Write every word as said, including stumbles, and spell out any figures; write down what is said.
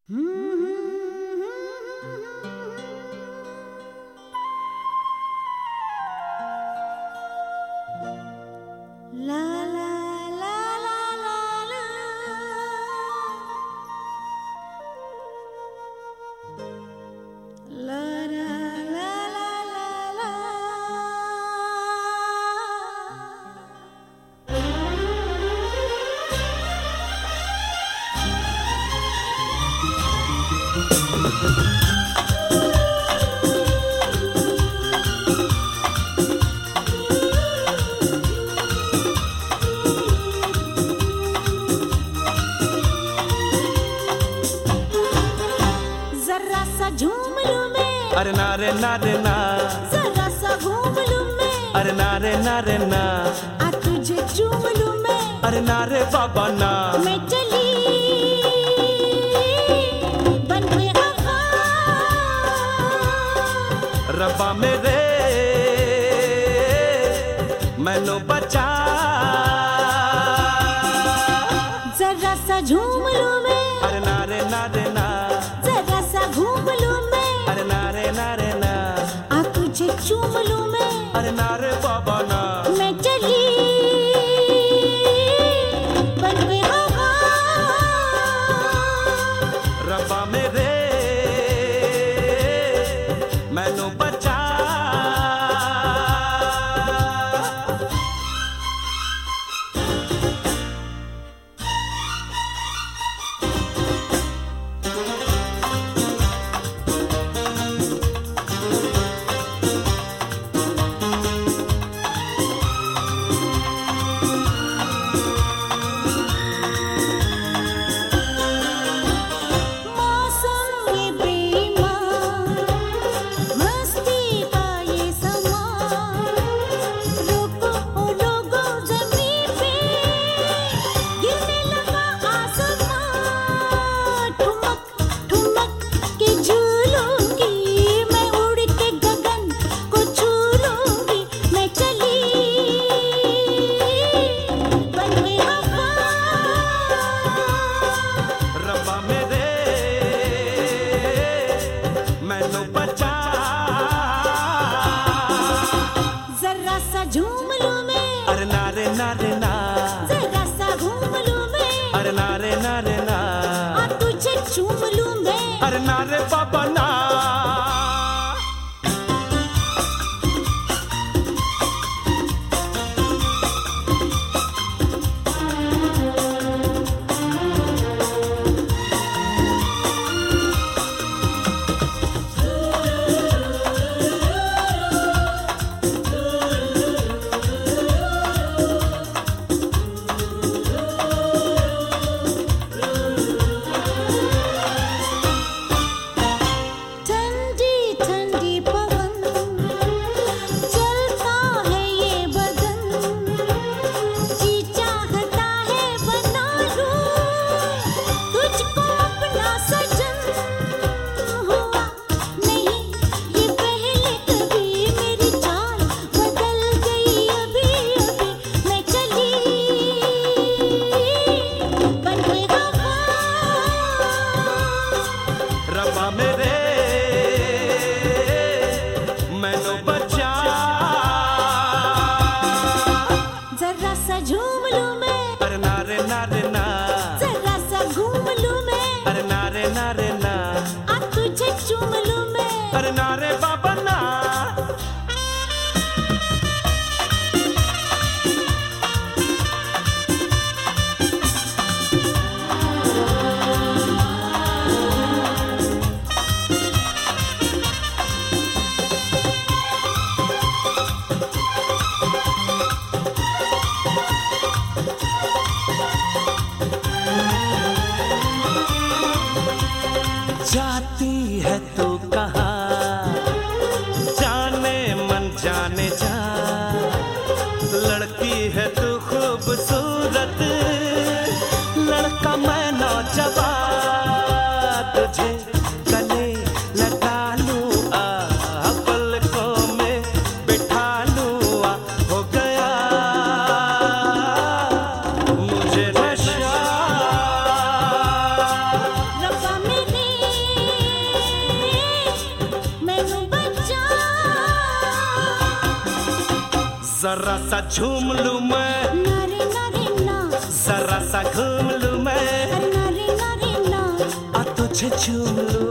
La la la la la la. La la la la la la. जरा सा झूम लूं मैं, अरे ना रे ना रे ना, जरा सा घूम लूं मैं, अरे ना रे ना रे ना, आ तुझे चूम लूं मैं, अरे ना रे बाबा ना, मैं चली बन के हवा, रब्बा मेरे मैनू बचा। जरा सा झूम लूं मैं, अरे ना रे ना रे ना, जरा सा घूम लूं मैं, अरे ना रे ना रे ना, आ तुझे चूम लूं मैं, अरे ना रे बाबा ना, मैं चली बन के हवा, रब्बा मेरे मैनू बचा। मौसम ये बेईमान, मस्ती का ये समा, रुको ओ लोगो ज़मीन पे, गिरने लगा आसमां, ठुमक ठुमक के झूलूंगी, मैं उड़ के गगन को छू लूंगी, मैं चली बन के हवा, रब्बा मेरे मैनू बचा। जरा सा झूम लूं मैं, अरे ना रे ना रे ना, जरा सा घूम लूं मैं, अरे ना रे ना रे ना, आ तुझे चूम लूं मैं, अरे ना रे बाबा ना। ठंडी ठंडी पवन, चलता है ये बदन, जी चाहता है बना लूं तुझको अपना सजन, हुआ नहीं ये पहले कभी, मेरी चाल बदल गई अभी अभी, मैं चली बन के हवा, रब्बा मेरे मैनू बचा। जरा सा झूम लूं मैं, अरे ना रे ना रे ना, जरा सा घूम लूं मैं, अरे ना रे ना रे ना, आ तुझे चूम लूं मैं, अरे ना रे बाबा ना। जाती है तू कहाँ, जाने मन जाने जा, लड़की है तू खूबसूरत, लड़का मैं नौजवान, तुझे गले लगा लूं आ, पलकों में बिठा लूं आ, हो गया मुझे नशा। रब्बा मेरे जरा सा झूम लूं मैं, नारे नारे ना, जरा सा घूम लूं मैं, नारे नारे ना, आ तुझे झूम लूं।